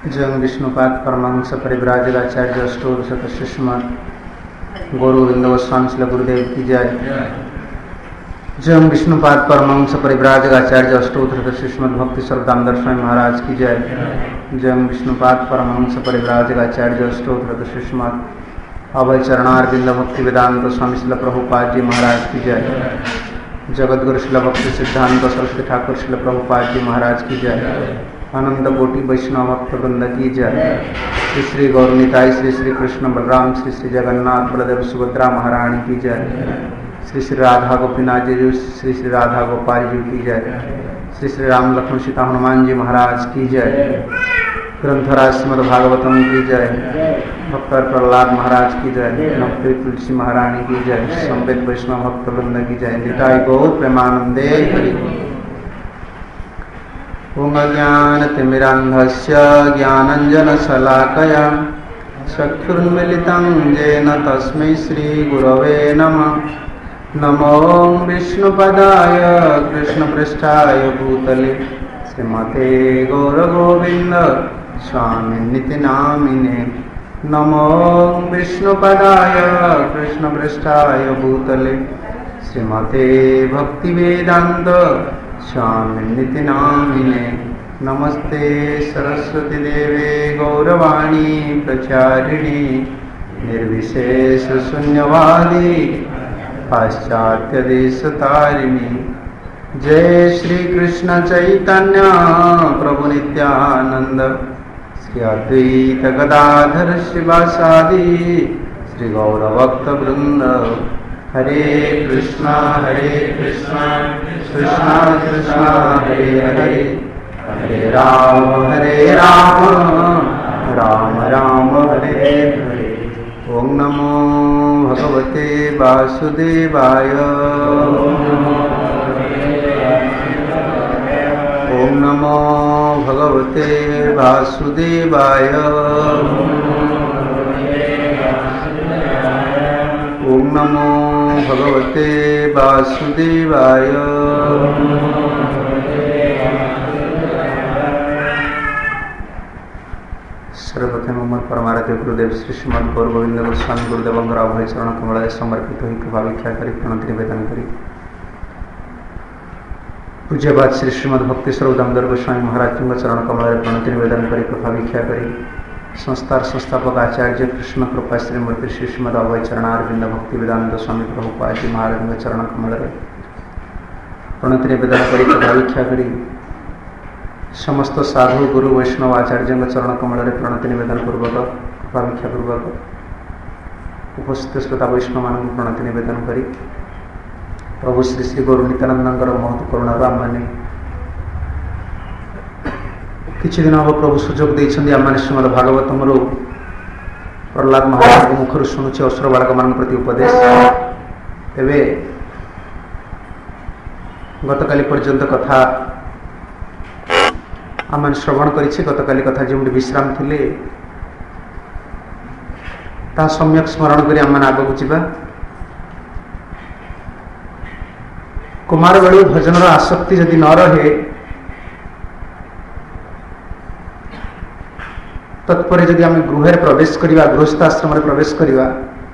जंग विष्णुपाद परमहंस परिव्राजकाचार्य अष्टोत्तर श्रीमद गौरविंद गोस्वामी श्री गुरुदेव की जय। जंग विष्णुपाद परमहंस परिव्राजकाचार्य अष्टोत्तर श्रीमद भक्ति सर्वदामोदर स्वामी महाराज की जय। जंग विष्णुपाद परमहंस परिव्राजकाचार्य अष्टोत्तर श्रीमद अभय चरणारविंद भक्ति वेदांत स्वामी श्री प्रभुपाद जी महाराज की जय। जगतगुरु श्री भक्ति सिद्धांत सरस्वती ठाकुर श्री प्रभुपाद जी महाराज की जय। आनंद कोटि वैष्णव भक्त वृंद की जय। श्री श्री गौरनीताई श्री श्री कृष्ण बलराम श्री श्री जगन्नाथ बलदेव सुभद्रा महारानी की जय। श्री श्री राधा गोपीनाथ जी श्री श्री राधा गोपाल जी की जय। श्री श्री राम लक्ष्मण सीता हनुमान जी महाराज की जय। ग्रंथराज श्रीमद् भागवतम की जय। भक्त प्रहलाद महाराज की जय। भक्ति तुलसी महारानी की जय। संवेद वैष्णव भक्त वृंद की जय। निताई गौर प्रेमानंदे हरि। ओम ज्ञानतिमिरान्धस्य ज्ञानञ्जनशलाकया चक्षुर्मिलितं येन तस्मै श्रीगुरवे नमः। नमो विष्णुपदाय कृष्णपृष्ठाय भूतले श्रीमते गौरगोविन्द स्वामिनिति नामिने। नमो विष्णुपदाय कृष्णपृष्ठाय भूतले श्रीमते भक्तिवेदान्त स्वामिनिति नामिने। नमस्ते सरस्वती देवे गौरवाणी प्रचारिणी निर्विशेष शून्यवादी पाश्चात्य देश तारिणी। जय श्री कृष्ण चैतन्य प्रभु नित्यानंद श्री अद्वैत गदाधर शिवासादि श्री गौरभक्त वृंद। हरे कृष्णा कृष्णा कृष्णा हरे हरे हरे राम राम राम हरे हरे। ओम नमो भगवते वासुदेवाय। ओम नमो भगवते वासुदेवाय। ओम नमो भगवते वासुदेवाय। सर्वप्रथम मोर परमाराध्य गुरुदेव श्री श्रीमद गौर गोविंद गोस्वामी गुरुदेवंकर अभय चरण कमल समर्पित हो कृपा भिक्षा करी प्रणति निवेदन करी पूज्यपाद श्री श्रीमद भक्ति स्वरूप दामोदर गोस्वामी महाराज चरण कमल प्रणति निवेदन करी कृपा भिक्षा करी संस्थार संस्थापक आचार्य कृष्ण कृपा श्रीमूर्ति श्री श्रीमद अभय चरणारविंद भक्ति वेदांत स्वामी प्रभुपाद जी महाराज चरण कमल प्रणति निवेदन करी कृपा भिक्षा करी समस्त साधु गुरु वैष्णव आचार्य चरण कमल प्रणति निवेदन पूर्वक कृपा भिक्षा पूर्वक उपस्थित श्रोता वैष्णव मान प्रणति निवेदन करी प्रभु श्री श्री गुरु नित्यानंद महत करुणार आम मैंने किछि दिन हम प्रभु सुजोग देइछन्ति आम श्रीमद भागवतम प्रहलाद महाराज मुखर शुणुचे असुर बालक मान प्रति उपदेश। एवं गतकाली पर्यंत कथा आम श्रवण करिछे। गतकाली कथा जो विश्राम थिले ता सम्यक स्मरण करी आम आगक जीवा। कुमार बेलू भजन आसक्ति जदि न रहे तत्पर जदि आम गृह प्रवेश करवा गृहस्थाश्रम प्रवेश करवा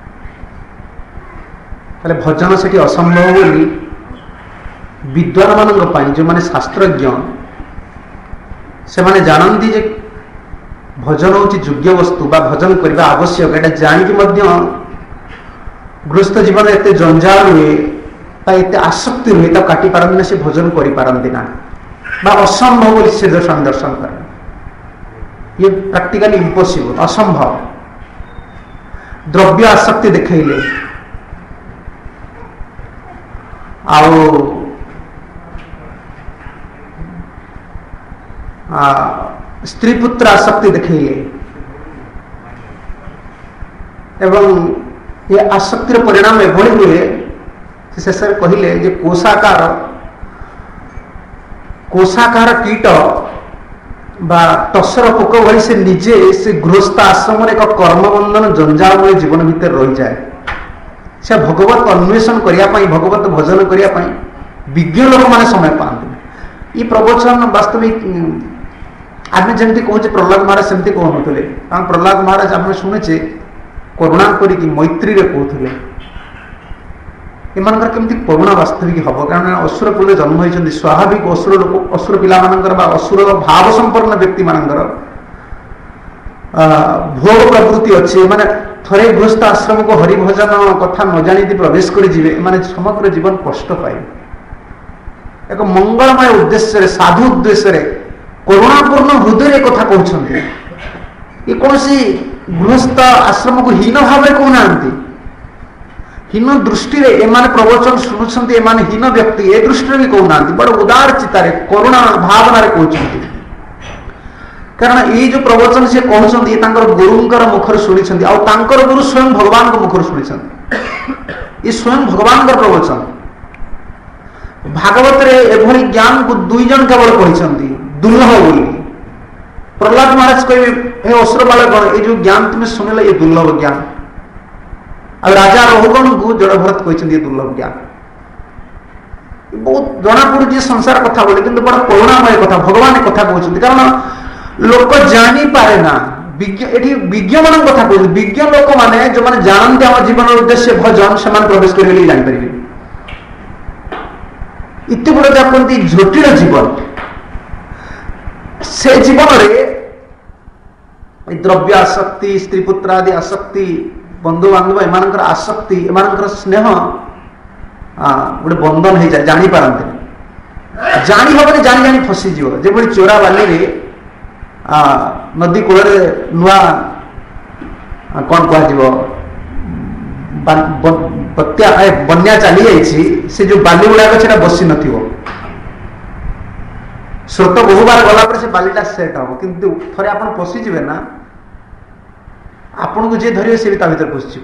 ताले भजन से असंभव बोली विद्वान मान जो माने शास्त्रज्ञ से माने जानती जे भजन हूँ योग्य वस्तु बा भजन करने आवश्यक एटा जानिक गृहस्थ जीवन एत जंजाल हुए एत आसक्ति रुए तो काटी पारती से भजन कर असंभव बोली से दर्शन कर ये प्रैक्टिकली इम्पॉसिबल असंभव। द्रव्य आसक्ति देखले स्त्री पुत्र आसक्ति देखले एवं ये आसक्तिर परिणाम एभली हुए शेष में कहले जे कोशाकार कीट बा टसर पोक भली से निजे से गृहस्थ आश्रम एक कर्मबंधन जंजाल भली जीवन भितर रही जाए। से भगवत अन्वेषण करने भगवत भजन करने विज्ञ लोक मैंने समय पाते। ये प्रवचन वास्तविक आम जमी कहे प्रहलाद महाराज सेमती कहते कारण प्रहलाद महाराज आम शुणुचे करुणा करी मैत्री कहते एमानकर केमती करुणा वास्तविक हम कारण असुर कुल जन्म होती स्वाभाविक असुर लोक असुर पिला असुर भाव संपन्न व्यक्ति मानकर भोग प्रवृत्ति अच्छे माने थरे गृहस्थ आश्रम को हरिभजन कथा न जानी प्रवेश करेंगे माने समग्र जीवन कष्ट पाए एक मंगलमय उद्देश्य साधु उद्देश्य करुणापूर्ण हृदय कथा कहते ये कौन गृहस्थ आश्रम को हीन भाव कहना हीन दृष्टि एमाने प्रवचन शुणुंट एमाने हीन व्यक्ति ए दृष्टि भी कहना बड़ उदार चितार करुणा भावना कहते कारण ये जो प्रवचन से कहते गुरुंकर मुखर शुणी गुरु स्वयं भगवान को मुखर शुणी ये स्वयं भगवान प्रवचन भागवत एभली ज्ञान को दुई जन केवल कहते दुर्लभ बोली प्रहलाद महाराज कहे असुर बालक ये जो ज्ञान तुम्हें शुणिल ये दुर्लभ ज्ञान आ राजा रघुगण को जड़ भरत कहते दुर्लभ ज्ञान बहुत जना पड़ी संसार कथा बोले कि बड़ा करुणामय कथा भगवान कथा कहते कारण लोक जानी पारे ना विज्ञ मान कथा कहते विज्ञ लोक मैंने जो मैंने जानते आम जीवन उद्देश्य भजन से प्रवेश करेंगे जापर इतने बड़े कहते जटिल जीवन से जीवन में द्रव्य आसक्ति स्त्री पुत्र आदि आसक्ति बंधु बांधव एम आसक्ति एम स्नेह गोटे बंधन हो जाए जानी पारती जानी हम जानी जानी फसीज जो चोरा बाली रे नदी कूल नुआ कौन कह बन्या चली जाइए से जो बाली गुड़ाक से बसी न स्रोत बहुबार गला से बालीटा सेट हम किंतु थे आप पशिजे ना आपन को जे धरिए से भी भर पशि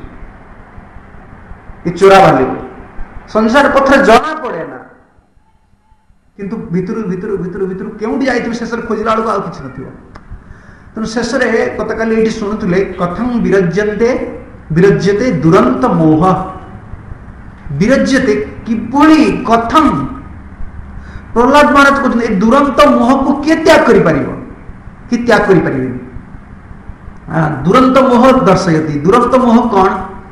चोरा बाली संसार पथर जना पड़े ना किंतु भितर भितर भितर भितर केउठी जाइए शेष खोजला बेलू आ कि न तेणु शेष गतकाली ये शुणुले कथं विरज्यते दुरंत मोह विरज्यते किभली कथं प्रहलाद महाराज कहते दुरंत मोह को किए त्याग करि परिबो कि त्याग करि परिबे दुरंत मोह दर्शयति दुरंत मोह कौन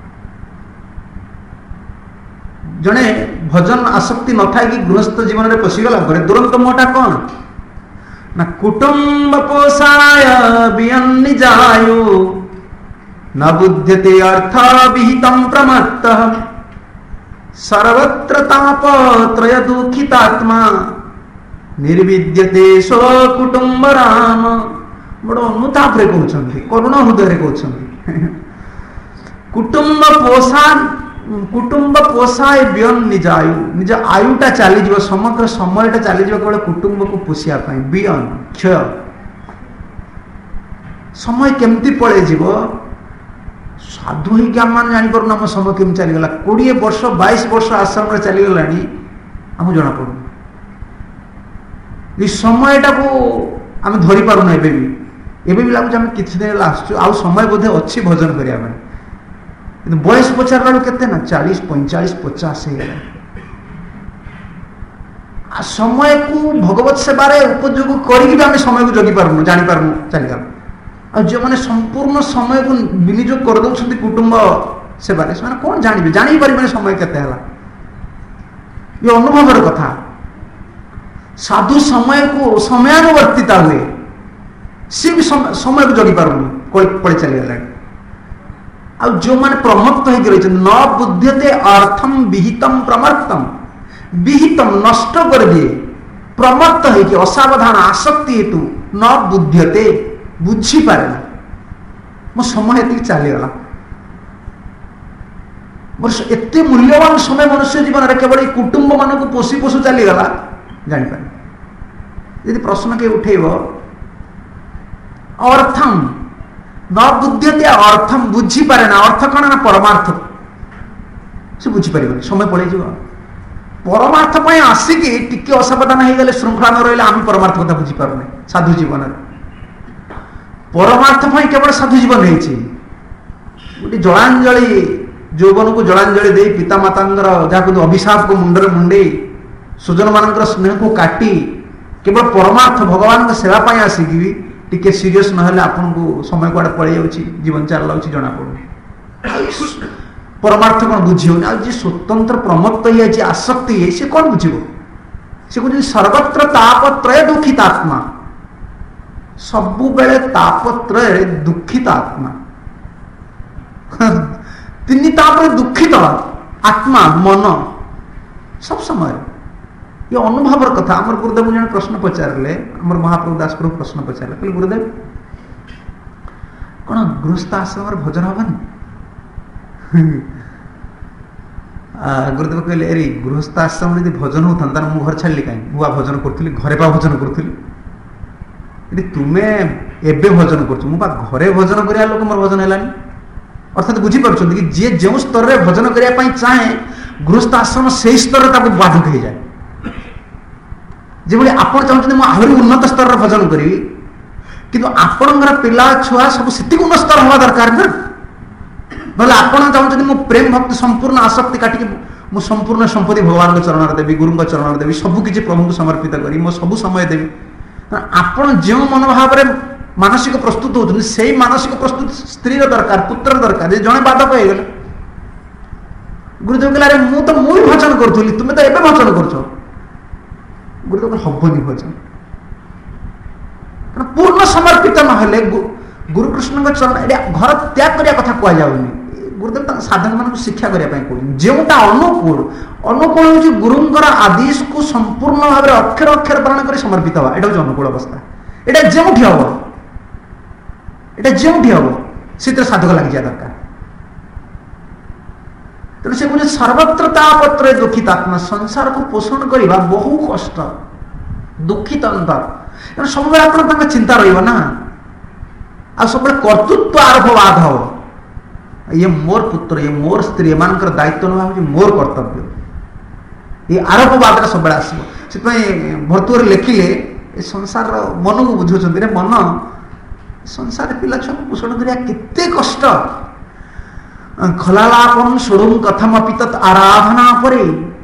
जड़े भजन आसक्ति न था कि गृहस्थ जीवन में पशिगला दुरंत मोहटा कौन ना कुटुंब पोषाय वियन्निजायु न बुध्यते अर्थ विहितं प्रमत्तः सर्वत्र तापत्रय दुखितात्मा निर्विद्यते सो कुटुंब राम बड़ अनुताप रे कहउछन्ति करुण हृदय रे कहउछन्ति कुटुंब पोषाय व्यन निज आयु निज आयुटा चलीज समग्र समयटा चलीज केवल कुटुंब को पोषिया पाई व्यन क्षय समय केमती पड़े जीव साधु ही क्या मान जानी पर आम समय केम चलीगला 20 वर्ष 22 वर्ष आश्रम में चलीगला आम जना पड़ू ये समयटा को आम धरी पारुना एवं भी लगुच आम किसी दिन आसु आ समय बोधे अच्छी भजन करने बयस पचार के ना 40 45 50 समय को भगवत सेवार उपयोग कर समय को जगी पार्म जानी पार्म चलीगला आ जो मैंने संपूर्ण समय को विनियोग कर दौरान कुटुंब सेवार से कौन जाने जानी पारे समय केते ये अनुभव कथा साधु समय को समयानुवर्तिता हुए सी भी समय को जगी पार्म पड़े चलीगला आ जो मैंने प्रमत्त हो न बुध्यते अर्थम विहितम प्रमत्तम विहितम नष्ट कर दिए प्रमत्त हो असावधान आसक्ति हेतु न बुध्यते बुझी पारे ना मो समय ये चलीगला एत मूल्यवान समय मनुष्य जीवन में केवल कुटुंब मान को पोषी पोषु चलीगला जापारे यदि प्रश्न के उठेब अर्थम न बुध्यते अर्थम बुझी पारे ना अर्थ कौन ना परमार्थ से बुझी पारे समय पड़े परमार्थ आसिकी टिके असावधान हो गले श्रृंखला न रही आम परमार्थ कथा बुझी पारे साधु जीवन परमार्थ केवल साधु जीवन गोटे जलांजलि यौवन को जलांजलि दे पिता माता जहाँ अभिशाप को मुंडर मुंडे स्वजन मान स्नेह को काटी केवल परमार्थ भगवान सेवा आसिकी टिके सीरियस नहले आपन को समय कुआडे पळै जाउची जीवन चाल लाउची जना पड़ो परमार्थ कौन बुझी हो जी स्वतंत्र प्रमत्त ही है आसक्ति है से कौन बुझे से कहते सर्वत्र तापत्रय दुखित आत्मा सबु बेले तापत्रय दुखित आत्मा तीन ताप दुखित आत्मा मन सब समय ये अनुभव कथा आम गुरुदेव जन प्रश्न पचारे आम महाप्रभु दास प्रभु प्रश्न पचारे कहले गुरुदेव कौन गृहस्थ आश्रम भजन हबनी गुरुदेव कहले अरे गृहस्थ आश्रम यदि भजन होता मुझे घर छाड़ी कहीं मुझे भजन करी घरे पा भजन करी तुम्हें एबे भजन कर घरे भजन करा लोक मोर भजन है अर्थात बुझीपार कि जी जो स्तर में भजन करने चाहे गृहस्थ आश्रम से स्तर बाधक हो जाए जो आप चाहते आहरी उन्नत स्तर में भजन करी किंतु आपणकर पिला छुआ सब से उन्नत स्तर हवा दरकार ना ना आप चाहते मो प्रेम भक्ति संपूर्ण आसक्ति काटिक मो संपूर्ण संपत्ति भगवान चरण देवी गुरु चरण देवी सबकि प्रभु को समर्पित करी मो सब समय देवी आपण जो मनोभाव मानसिक प्रस्तुत होती से मानसिक प्रस्तुत स्त्री दरकार पुत्र दरकार जड़े बाधक हो गले गुरुदेव कहला अरे मुझे भजन करी तुम्हें तो एवं भजन कर गुरुदेव हबनी भजन पूर्ण समर्पित नहले गुरुकृष्ण चरण घर त्याग करने कथा कहुनि गुरुदेव साधक मान शिक्षा करने जोटा अनुकूल अनुकूल हूँ गुरुंर आदेश को संपूर्ण भाव में अक्षर अक्षर पालन कर समर्पित हवा यहाँ हूँ अनुकूल अवस्था यहाँ जो हम यहाँ जो हम से साधक लग जाए दरकार तेणु से कहते सर्वत्र तापत्र दुखित आत्मा संसार को पोषण करने बहु कष्ट दुखित अंतर तेणु सब आप चिंता रहा आ सब कर्तृत्व आरोपवाद हो ये मोर पुत्र ये मोर स्त्री एम दायित्व ना हूँ मोर कर्तव्य ये आरोपवाद सब आसो भर्तुर लिखिले संसार मन को बुझाऊँ रे मन संसार पिला छुआ पोषण करा केते कष्ट खलालापम सोड़ुम कथम तत् आराधना परे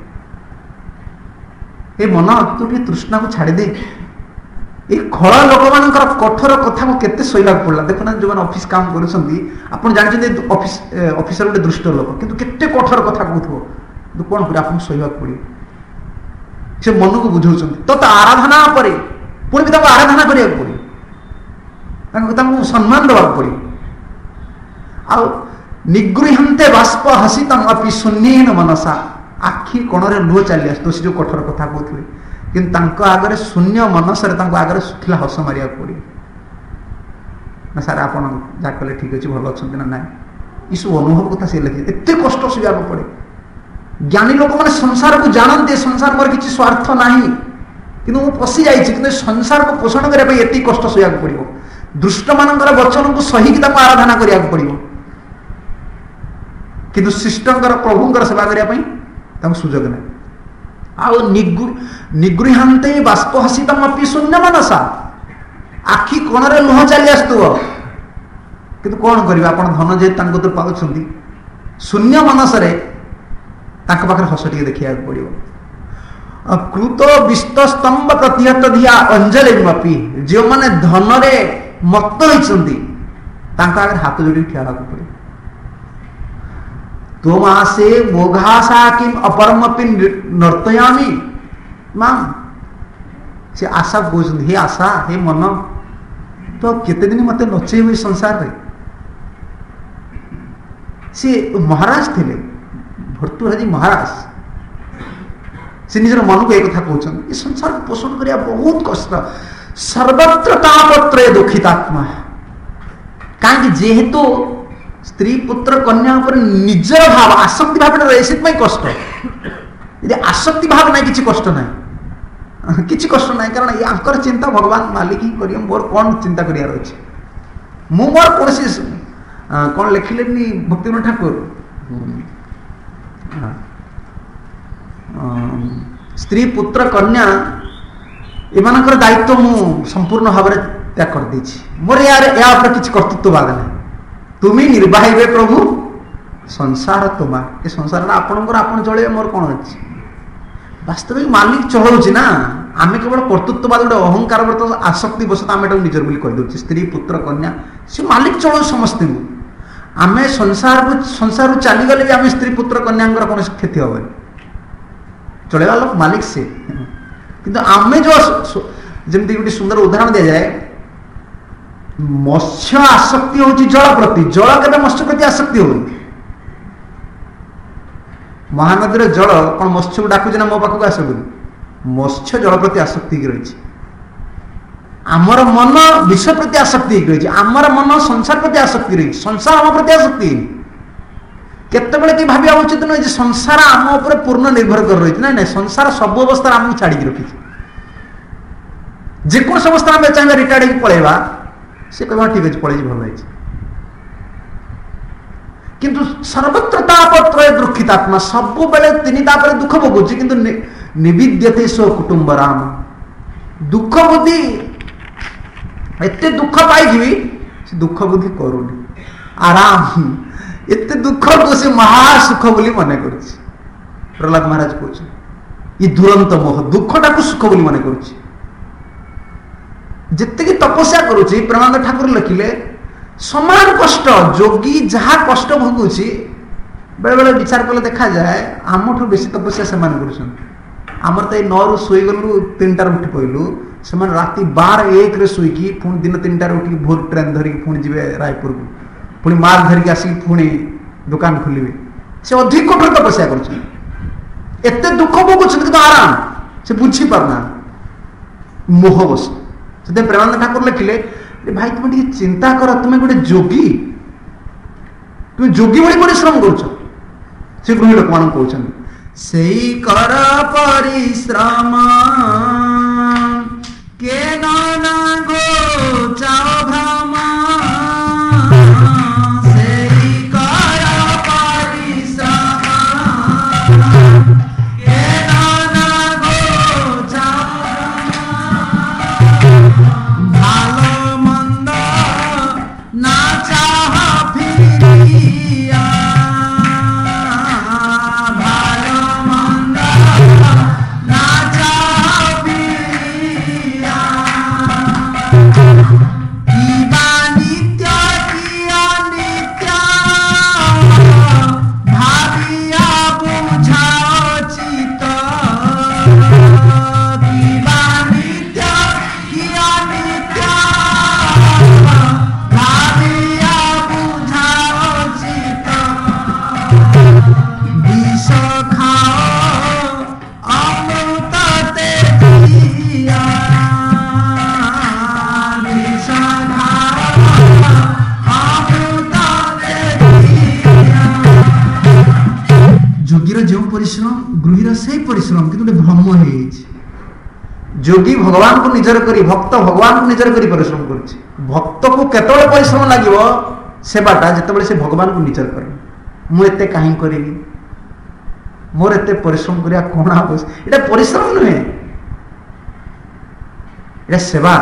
ए मन तू टे तृष्णा को छाड़ी दे ये खल लोक मान कठोर कथा को केते सहिबा पड़ला देखना जो ऑफिस काम कर जानते ऑफिसर गोटे दुष्ट लोक किंतु केते कठोर कथा कहथो कौन कर आप सहिबा पड़े से मन को बुझाऊँ तत् आराधना परे पुणी भी आराधना करिया पड़े सम्मान देवा पड़े आ निगृहंते बाष्प हसितम अपि शून्येन मनसा आखि कोणरे लुह चली आस जो कठोर कथा कहते कि आगे शून्य मनसरे आगे सुखिला हस मारिया पड़े ना सारे आप जहाँ कले ठीक अच्छे भल अच्छा ना ना ये सब अनुभव कथा सी लिखे एत कष्ट सहिया पड़े ज्ञानी लोक मैंने संसार को जानते संसार मोर किसी स्वार्थ ना कि पशि जाइए संसार को पोषण करने ये कष्ट सहिया पड़ो दुष्ट मानकर वचन को सहीकि आराधना करा पड़ो किंतु शिष्टर प्रभुंर सेवा करने सुजोग ना आउ निगृहांते बाष्प हसितम अपि शून्य मनसा आखि कोणरे लुह चली आसुव किंतु कौन कर धन जेहतु पाँच शून्य मनसरे पाखे हस टे देखा पड़ो कृत विस्त स्तंभ प्रतिहत दिया अंजलि जो मैंने धन मत होती आगे हाथ जोड़ी ठिया पड़े तुम आसे मोघाशा किम अपरमपि नर्तयामी मां से आशा कहते हे आशा हे मन तो केते दिन मत नचे हुए संसार रे से महाराज थे भर्तृहरि महाराज से निजर मन को एक कथा कहते ये संसार को पोषण करिया बहुत कष्ट सर्वत्र तापत्र दुखित आत्मा कहीं जेहेतु स्त्री पुत्र कन्या पर निजर भाव आसक्ति भाव रहे से कष्ट यदि आसक्ति भाव ना किसी कष्ट ना किसी कष्ट ना कारण यार चिंता भगवान मालिक ही कर मोर कौन चिंता कर मोर कौन कौन लिखिले भक्तिविनोद ठाकुर स्त्री पुत्र कन्या एमानकर दायित्व मु संपूर्ण भाव में त्याग कर देछि मोर यार या ऊपर किसी कर्तृत्ववाद ना तुम्हें निर्वाहे प्रभु संसार तुम ये संसार आपणकर आप चले मोर कौन अच्छी वास्तविक मालिक चलाऊँ ना आम केवल कर्तृत्ववाद गोटे अहंकार व्रत आसक्ति बसत आम निजर बोली कहीदे स्त्री पुत्र कन्या से मालिक चलो समस्त आम संसार चलीगले भी आम स्त्री पुत्र कन्या कौन क्षति हेनी चलेगा लोक मालिक से किंतु आम जो जमी गोटे सुंदर उदाहरण दि जाए मत्स्य आसक्ति हूँ जल प्रति जल के मत्स्य प्रति आसक्ति हो महानदी जल कौन मत्स्य को डाकुचे ना मो पाखक आस मत्स्य जल प्रति आसक्ति रही आमर मन विषय प्रति आसक्ति रही आमर मन संसार प्रति आसक्ति रही संसार आम प्रति आसक्ति केतबेले कि भाविया उचित नुहे संसार आम उपर पूर्ण निर्भर कर रही ना संसार सब अवस्था आमको छाड़ी रखी जेकोस अवस्था आम चाहिए रिटायर्ड पलैबा से कह ठीक अच्छे पलैजी भल है किंतु सर्वत्र तापत्रय दुखितात्मा सब बेले तीन दुख भोगुची किंतु निविद्यते स्व कुटुंब राम दुख बुद्धि एते दुख पाई भी से दुख बुद्धि करूनी आराम एते दुख को से महासुख बोली मन कर प्रहलाद महाराज कहते ये दुरंत मोह दुखटा को सुख बोली मन कर जितकी तपस्या करुच्ची प्रेमानंद ठाकुर लिखिले समान कष्ट जोगी जहाँ कष्ट भोगुची बेले बेले विचार कले देखा जाए आमठू बेसी तपस्या से आमर तो 9 रु शोई गलु 3टार उठी पड़ू से राति 12-1 रे शोईकी पुणी दिन 3टार उठी भोर ट्रेन धरिकी पुणी जी रायपुर को पुणी माल धरिकी आसिक पुणी दुकान खोलिए से अधिक कठोर तपस्या कर दुख भोगुच आराम से बुझी पारना मोह बस से प्रेमानंद ठाकुर लिखिले भाई तुम टे चिंता कर तुम्हें गोटे जोगी तुम जोगी भाई परिश्रम कर गृही लोक मान कहते से कर परिश्रम के नाना गो चाओ भ्रम से कर परिश्रम के नाना गो चाओ भालो मंद ना चाह फिरिया परिश्रम गृहीर से परिश्रम कि भ्रम हो जोगी भगवान को निजर करी भक्त भगवान को निजर करी परिश्रम कर भक्त को केतबेले परिश्रम लगे सेवाटा जिते से भगवान को निजर करे मुझे कहीं करी मोर एते परिश्रम करिया कौन आवश्यक ये परिश्रम नुहे ये सेवा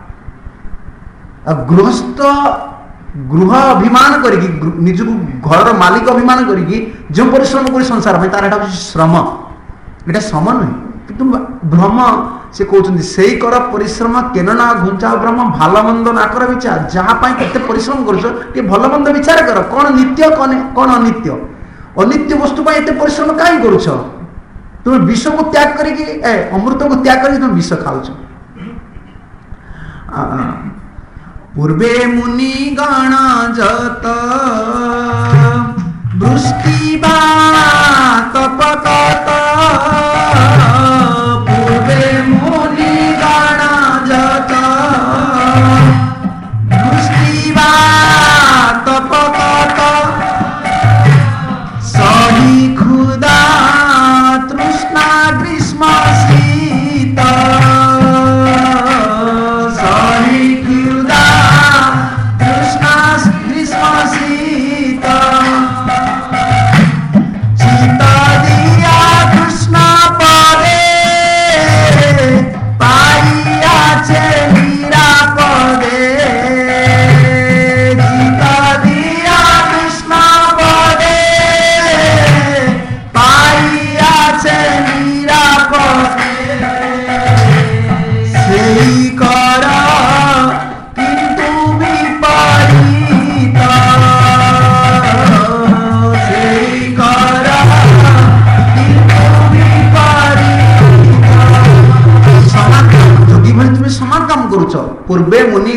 गृहस्थ गृह अभिमान करी निजक घर मालिक अभिमान करी जो परिश्रम कर संसार में तार श्रम ये श्रम नुहे कि भ्रम से कहते से कर परिश्रम केन ना घुंचा भ्रम भल मंद ना कर विचार जहाँ के परिश्रम कर भल मंद विचार कर कौन नित्य कौन अनित्य अनित्य वस्तु एत परिश्रम कहीं कर तुम विष को त्याग करके अमृत को त्याग करके तुम विष खाऊ पूर्वे मुनि गण जत वृष्टि तपकत पूर्वे मुनि गण जत वृष्टि तपकत सही खुदा तृष्णा ग्रीष्म शीत सही खुदा तृष्णा ग्रीष्म शीत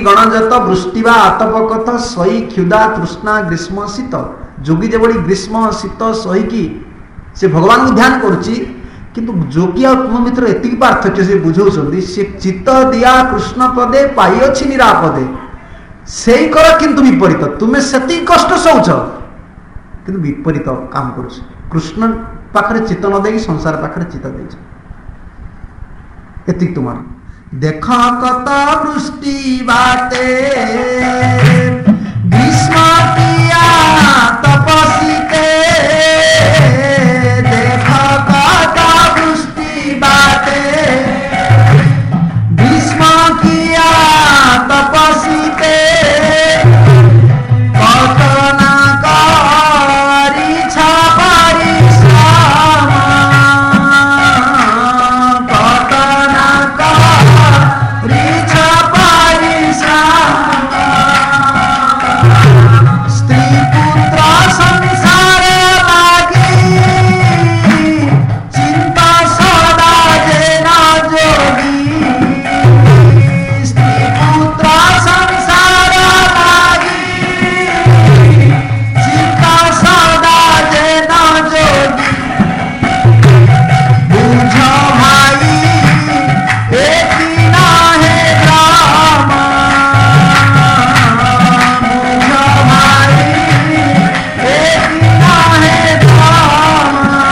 ଗଣଜତ ବୃଷ୍ଟି ବା ଆତପକଥ ସହି କ୍ଷୁଧା ତୃଷ୍ଣା ଗ୍ରୀଷ୍ମ ଶୀତ। ଯୋଗୀ ଯେଭଳି ଗ୍ରୀଷ୍ମ ଶୀତ ସହିକି ସେ ଭଗବାନଙ୍କୁ ଧ୍ୟାନ କରୁଛି, କିନ୍ତୁ ଯୋଗୀ ଆଉ ତୁମ ଭିତରେ ଏତିକି ପାର୍ଥକ୍ୟ ସେ ବୁଝଉଛନ୍ତି, ସେ ଚିତ୍ତ ଦିଆ କୃଷ୍ଣ ପଦେ ପାଇଅଛି ନିରାପଦେ, ସେଇ କର କିନ୍ତୁ ବିପରୀତ। ତୁମେ ସେତିକି କଷ୍ଟ ସହୁଛ କିନ୍ତୁ ବିପରୀତ କାମ କରୁଛ। କୃଷ୍ଣ ପାଖରେ ଚିତ୍ତ ନ ଦେଇକି ସଂସାର ପାଖରେ ଚିତ୍ତ ଦେଇଛ। ଏତିକି ତୁମର। ଦେଖ କତ ବୃଷ୍ଟି ବାଟେ ଗ୍ରୀଷ୍ମ କିଆ ତପସିତେ, ଦେଖ କତ ବୃଷ୍টি বাটে গ্রীষ্ম কিয়া তপসিতে, কত না করিছ পরিশ্রম, কত না করিছ পরিশ্রম। স্ত্রী পুত্র সংসার লাগি চিন্তা সদা যে না যোগী, স্ত্রী পুত্র সংসার লাগি চিন্তা সদা যে না যোগী। বুঝ ভাই একি না হে রাম, বুঝ ভাই একি না হে রাম।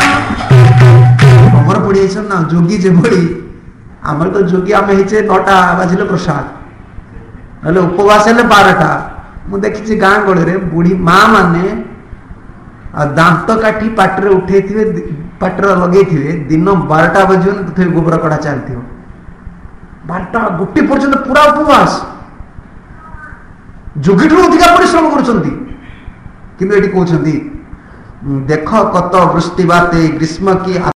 ଖବର ପଡ଼ିଯାଇଛ ନା ଯୋଗୀ ଯେଭଳି, ଆମର ତ ଯୋଗୀ ଆମେ ହେଇଛେ 9ଟା ବାଜିଲେ ପ୍ରସାଦ, ନହେଲେ ଉପବାସ ହେଲେ 12ଟା। ମୁଁ ଦେଖିଛି ଗାଁ ଗହଳିରେ ବୁଢ଼ୀ ମା ମାନେ ଦାନ୍ତ କାଠି ପାଟିରେ ଉଠେଇଥିବେ, ପାଟିରେ ଲଗେଇଥିବେ, ଦିନ 12ଟା ବାଜିବନି ତଥାପି ଗୋବର କଢା ଚାଲିଥିବ। 12ଟା 1 ପର୍ଯ୍ୟନ୍ତ ପୁରା ଉପବାସ, ଯୋଗୀଠୁ ଅଧିକା ପରିଶ୍ରମ କରୁଛନ୍ତି। କିନ୍ତୁ ଏଠି କହୁଛନ୍ତି ଦେଖ କତ ବୃଷ୍ଟି ବାତେ ଗ୍ରୀଷ୍ମ କି